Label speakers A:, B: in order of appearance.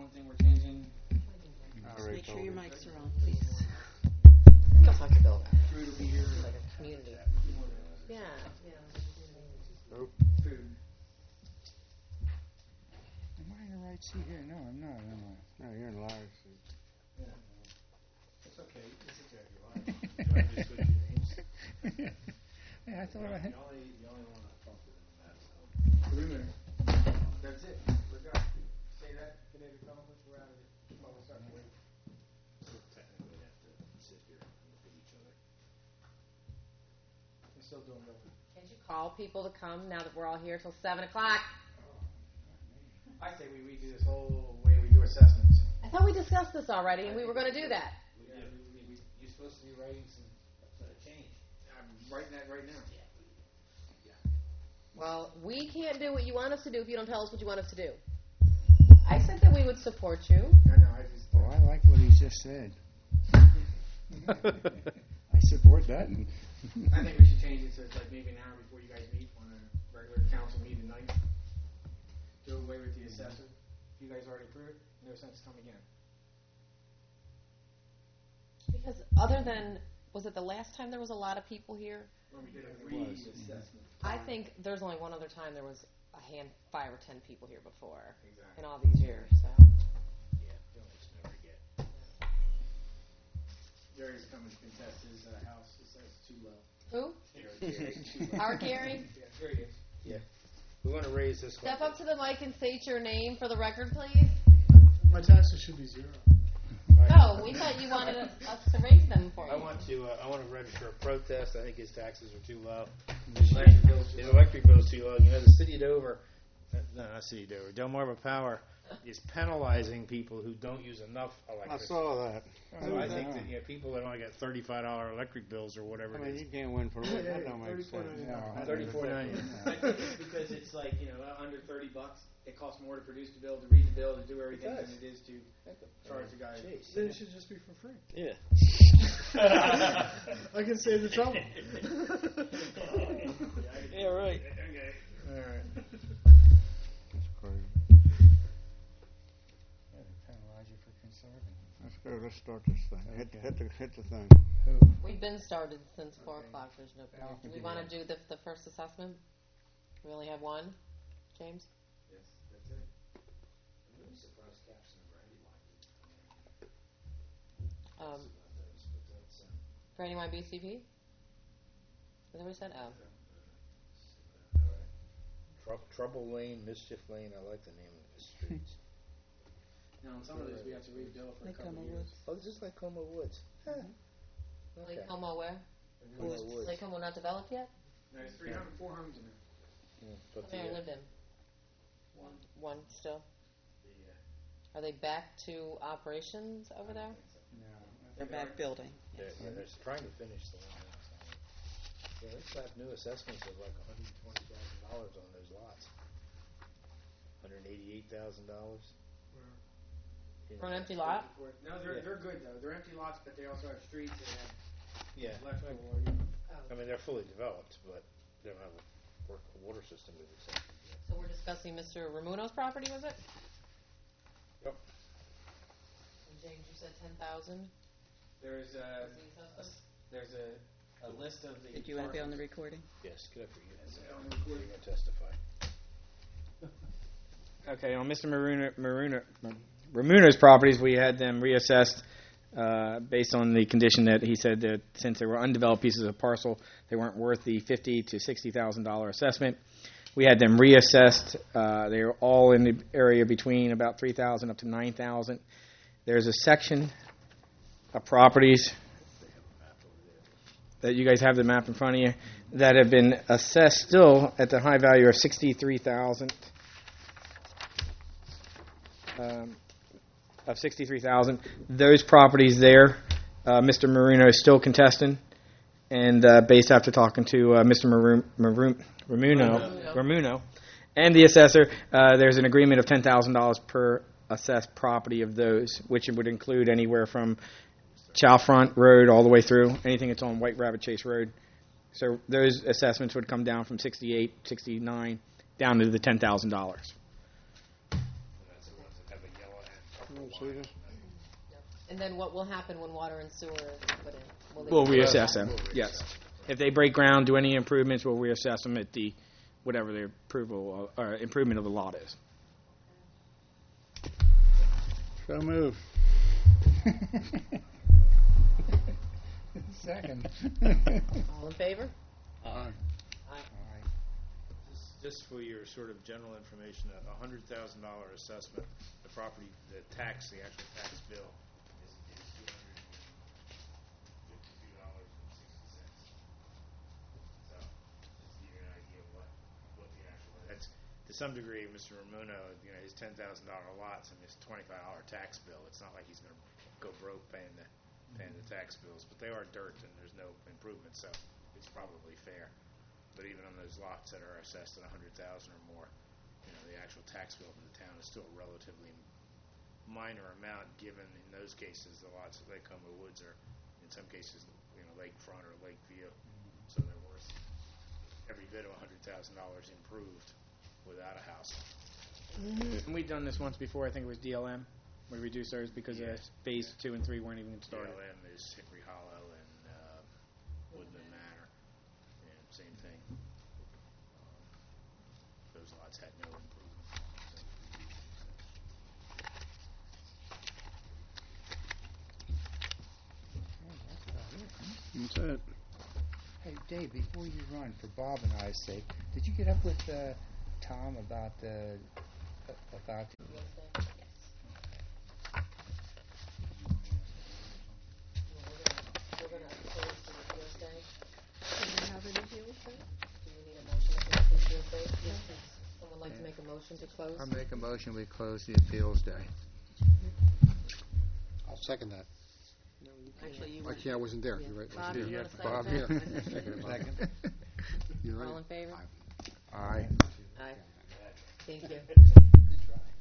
A: one thing we're changing.
B: Just make sure your mics are on, please.
C: I'll talk to Bill about it.
A: Food will be here.
C: Like a community. Yeah.
D: Nope.
A: Food.
E: Am I in the right seat here? No, I'm not, am I?
D: No, you're in Larry's seat.
A: Yeah. It's okay. It's okay if you like. You want to just switch your names?
E: Yeah, I thought I had.
F: The only one I talked to them about is
A: Perimeter. That's it. We're done. Say that. Get it accomplished. We're out of it. Well, we'll start to wait.
F: we'll technically have to sit here and look at each other.
A: We're still doing better.
C: Can't you call people to come now that we're all here till 7 o'clock?
A: I say we redo this whole way we do assessments.
C: I thought we discussed this already, and we were going to do that.
F: You're supposed to be writing some change.
A: I'm writing that right now.
C: Well, we can't do what you want us to do if you don't tell us what you want us to do. I said that we would support you.
A: I know. I just.
E: Oh, I like what he just said. I support that.
A: I think we should change it so it's like maybe an hour before you guys meet on a regular council meeting night. Do away with the assessor. You guys already approved. No sense come again.
C: Because other than, was it the last time there was a lot of people here?
A: When we did a
E: was.
A: reassessment.
C: I think there's only one other time there was 5 or 10 people here before
A: Exactly.
C: in all these years. So
F: Yeah, you'll just never get.
A: Jerry's coming to contest his house. It says too low.
C: who?
A: Too low.
C: Our Gary.
A: Yeah, there he is.
D: We want to raise this one.
C: Step up to the mic and state your name for the record, please.
G: My taxes should be zero.
C: Oh, we thought you wanted us to raise them for you.
D: I want to register a protest. I think his taxes are too low.
A: Electric bill's too
D: His
A: low.
D: electric bill's too low. You know, the city of Dover, no, not city of Dover, Delmarva Power is penalizing people who don't use enough
E: I
D: electricity.
E: saw that.
D: So I think that people that only get $35 electric bills or whatever
E: I
D: it
E: mean,
D: is.
E: you can't win for real. That don't make sense.
G: $34.99.
D: $34.99.
A: I think it's because it's like, under $30. It costs more to produce the bill, to read the bill, to do everything than it is to charge the guy.
G: Then it should just be for free.
D: Yeah.
G: I can save the trouble.
D: Yeah, right.
A: Okay.
D: All right.
E: That's crazy.
H: Yeah, they penalize you for conserving.
E: Let's go. Let's start this thing. Hit the thing.
C: We've been started since 4 o'clock. There's no problem. Do we want to do the first assessment? We only have one, James?
A: Yes, that's it.
F: I'm really surprised Capson and Brandy liked it.
C: Um,
F: But that's,
C: Brandywine BCP? Is that what he said? Oh.
D: Trouble Lane, Mischief Lane. I like the name of the streets.
A: Now, on some of these, we have to rebill for a couple of years.
D: Oh, this is like Como Woods. Huh. Okay.
C: Lake Como where?
D: Como Woods.
C: Lake Como not developed yet?
A: No, there's 4 homes in there.
D: Yeah, but
C: How many
D: the,
C: lived in?
A: One.
C: One still?
A: The,
C: Are they back to operations over there?
B: They're back building.
D: they're trying to finish the one house. Yeah, they slapped new assessments of like $120,000 on those lots. $188,000.
C: For an empty lot?
A: No, they're good though. They're empty lots, but they also have streets and have
D: Yeah.
A: electrical.
D: I mean, they're fully developed, but they don't have a water system to accept.
C: So we're discussing Mr. Ramuno's property, was it?
D: Yep.
C: And James, you said 10,000?
A: There's a list of the.
B: Did you want to be on the recording?
D: Yes, good for you.
A: on the
D: You're
A: recording.
D: going to testify.
A: Okay, on Mr. Ramuno's properties, we had them reassessed based on the condition that he said that since they were undeveloped pieces of parcel, they weren't worth the $50,000 to $60,000 assessment. We had them reassessed. They were all in the area between about $3,000 up to $9,000. There's a section of properties that you guys have the map in front of you that have been assessed still at the high value of $63,000. Of $63,000. Those properties there, Mr. Marino is still contesting, and based after talking to Mr. Ramuno and the assessor, there's an agreement of $10,000 per assessed property of those, which would include anywhere from Chalfront Road all the way through, anything that's on White Rabbit Chase Road. So those assessments would come down from 68, 69, down to the $10,000.
D: That's the ones that have a yellow
E: Oh, see this?
C: And then what will happen when water and sewer is put in? Will they
A: We'll
C: be-
A: reassess them, yes. If they break ground, do any improvements, we'll reassess them at the, whatever the approval, or improvement of the lot is.
E: So move.
H: Second.
C: All in favor?
E: Aye.
D: Just for your sort of general information, a $100,000 assessment, the property, the tax, the actual tax bill is $252.60. So, just to give you an idea of what the actual, that's, to some degree, Mr. Ramuno, his $10,000 lots and his $25 tax bill, it's not like he's gonna go broke paying the tax bills, but they are dirt and there's no improvement, so it's probably fair. But even on those lots that are assessed at $100,000 or more, the actual tax bill for the town is still a relatively minor amount, given in those cases the lots at Lake Como Woods are, in some cases, lakefront or lake view, so they're worth every bit of $100,000 improved without a house.
A: And we've done this once before, I think it was DLM. We reduced ours because phase 2 and 3 weren't even started.
D: DLM is Hickory Hollow and Woodland Manor, and same thing. Those lots had no improvement.
E: That's it.
H: Hey, Dave, before you run, for Bob and I's sake, did you get up with Tom about
C: Wednesday? We're gonna close the appeals day.
B: Do you have an appeals day?
C: Do you need a motion to close the appeals day? Yes, please. Someone like to make a motion to close?
H: I'll make a motion, we close the appeals day.
E: I'll second that.
B: Actually, you
E: I
B: weren't.
E: can't, I wasn't there.
B: Yeah.
E: You're right.
B: Bob,
E: Wasn't
B: you
E: there.
B: wanna second
E: Bob,
B: that?
E: yeah.
H: Second.
E: You're right.
C: All in favor?
H: Aye.
C: Aye. Thank you.
D: Good try.